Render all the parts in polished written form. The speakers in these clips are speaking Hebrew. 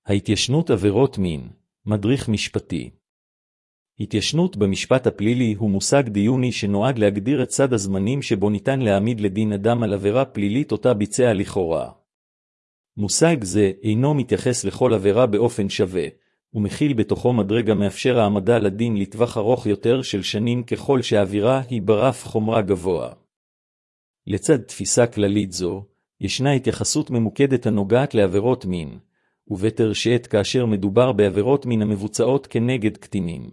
ההתיישנות עבירות מין, מדריך משפטי. התיישנות במשפט הפלילי הוא מושג דיוני שנועד להגדיר את סד הזמנים שבו ניתן להעמיד לדין אדם על עבירה פלילית אותה ביצע לכאורה. מושג זה אינו מתייחס לכל עבירה באופן שווה, ומכיל בתוכו מדרג המאפשר העמדה לדין לטווח ארוך יותר של שנים ככל שהעבירה היא ברף חומרה גבוה. לצד תפיסה כללית זו, ישנה התייחסות ממוקדת הנוגעת לעבירות מין, וביתר שאת כאשר מדובר בעבירות מין המבוצעות כנגד קטינים.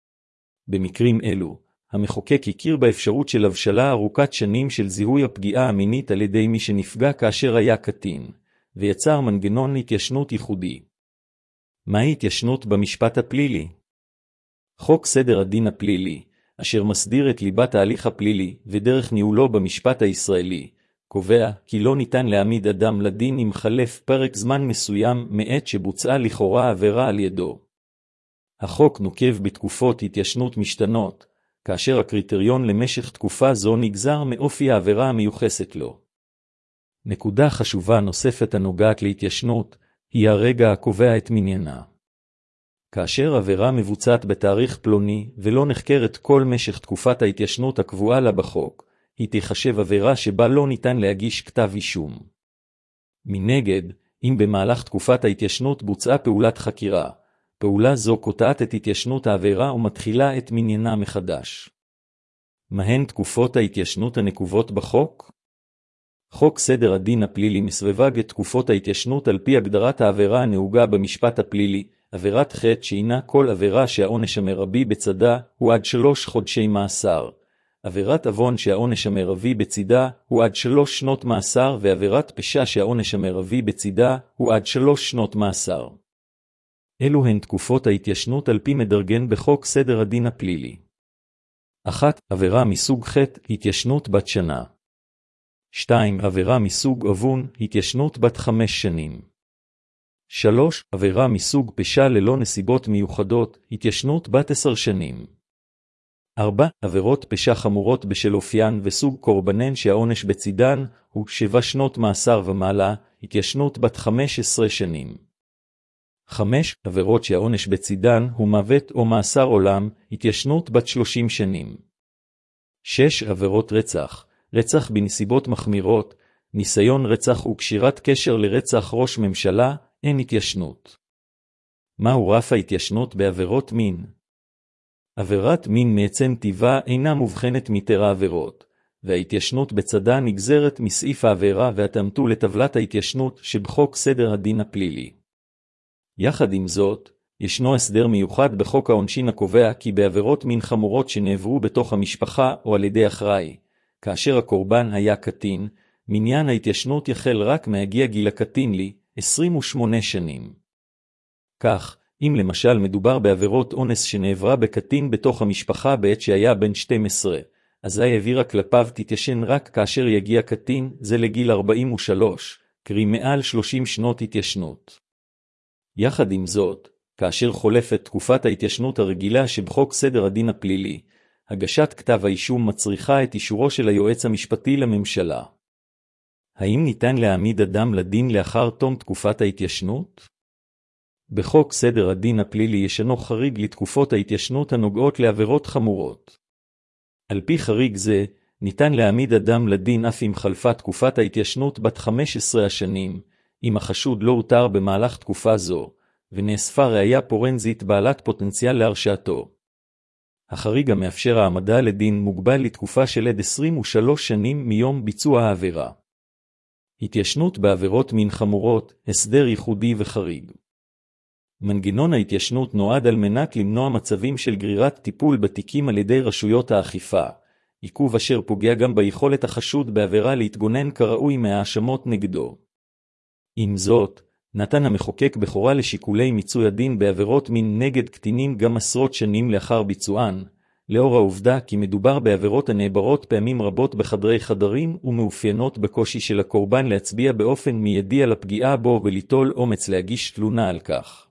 במקרים אלו, המחוקק הכיר באפשרות של הבשלה ארוכת שנים של זיהוי הפגיעה המינית על ידי מי שנפגע כאשר היה קטין, ויצר מנגנון התיישנות ייחודי. מהי התיישנות במשפט הפלילי? חוק סדר הדין הפלילי, אשר מסדיר את ליבת ההליך הפלילי ודרך ניהולו במשפט הישראלי, קובע כי לא ניתן להעמיד אדם לדין אם חלף פרק זמן מסוים מעת שבוצעה לכאורה עבירה על ידו. החוק נוקב בתקופות התיישנות משתנות, כאשר הקריטריון למשך תקופה זו נגזר מאופי העבירה המיוחסת לו. נקודה חשובה נוספת הנוגעת להתיישנות, היא הרגע הקובע את מניינה. כאשר עבירה מבוצעת בתאריך פלוני ולא נחקרת כל משך תקופת ההתיישנות הקבועה לה בחוק, היא תיחשב עבירה שבה לא ניתן להגיש כתב אישום. מנגד, אם במהלך תקופת ההתיישנות בוצעה פעולת חקירה, פעולה זו קוטעת את התיישנות העבירה ומתחילה את מניינה מחדש. מהן תקופות ההתיישנות הנקובות בחוק? חוק סדר הדין הפלילי מסווג את תקופות ההתיישנות על פי הגדרת העבירה הנהוגה במשפט הפלילי, עבירת חטא שהינה כל עבירה שהעונש המרבי בצדה הוא עד 3 חודשי מאסר, עבירת עוון שהעונש המרבי בצדה הוא עד 3 שנות מאסר ועבירת פשע שהעונש המרבי בצדה הוא עד 3 שנות מאסר. אלו הן תקופות ההתיישנות על פי מדרגן בחוק סדר הדין הפלילי. 1. עבירה מסוג חטא, התיישנות בת שנה. 2. עבירה מסוג עוון, התיישנות בת 5 שנים. 3. עבירה מסוג פשע ללא נסיבות מיוחדות, התיישנות בת 10 שנים. 4. עבירות פשע חמורות בשל אופיין וסוג קורבנן שהעונש בצידן הוא 7 שנות מאסר ומעלה, התיישנות בת 15 שנים. 5. עבירות שהעונש בצידן הוא מוות או מאסר עולם, התיישנות בת 30 שנים. 6. עבירות רצח, רצח בנסיבות מחמירות, ניסיון רצח וקשירת קשר לרצח ראש ממשלה, אין התיישנות. מהו רף ההתיישנות בעבירות מין? עבירת מין מעצם טבעה אינה מובחנת מיתר העבירות, וההתיישנות בצדה נגזרת מסעיף העבירה והתאמתו לטבלת ההתיישנות שבחוק סדר הדין הפלילי. יחד עם זאת, ישנו הסדר מיוחד בחוק העונשין הקובע כי בעבירות מין חמורות שנעברו בתוך המשפחה או על ידי אחראי, כאשר הקורבן היה קטין, מניין ההתיישנות יחל רק מהגיע גיל הקטין לי, 28 שנים. כך, אם למשל מדובר בעבירות אונס שנעברה בקטין בתוך המשפחה בעת שהיה בן 12, אזי העבירה כלפיו תתיישן רק כאשר יגיע קטין, זה לגיל 43, קרי מעל 30 שנות התיישנות. יחד עם זאת, כאשר חולפת תקופת ההתיישנות הרגילה שבחוק סדר הדין הפלילי, הגשת כתב האישום מצריכה את אישורו של היועץ המשפטי לממשלה. האם ניתן להעמיד אדם לדין לאחר תום תקופת ההתיישנות? בחוק סדר הדין הפלילי ישנו חריג לתקופות ההתיישנות הנוגעות לעבירות חמורות. על פי חריג זה, ניתן להעמיד אדם לדין אף אם חלפה תקופת ההתיישנות בת 15 השנים, אם החשוד לא הותר במהלך תקופה זו, ונאספה ראיה פורנזית בעלת פוטנציאל להרשעתו. החריג המאפשר העמדה לדין מוגבל לתקופה של עד 23 שנים מיום ביצוע העבירה. התיישנות בעבירות מין חמורות, הסדר ייחודי וחריג. מנגנון ההתיישנות נועד על מנת למנוע מצבים של גרירת טיפול בתיקים על ידי רשויות האכיפה, עיכוב אשר פוגע גם ביכולת החשוד בעבירה להתגונן כראוי מהאשמות נגדו. עם זאת, נתן המחוקק בכורה לשיקולי מיצוי הדין בעבירות מין נגד קטינים גם עשרות שנים לאחר ביצוען, לאור העובדה כי מדובר בעבירות הנעברות פעמים רבות בחדרי חדרים ומאופיינות בקושי של הקורבן להצביע באופן מיידי על הפגיעה בו וליטול אומץ להגיש תלונה על כך.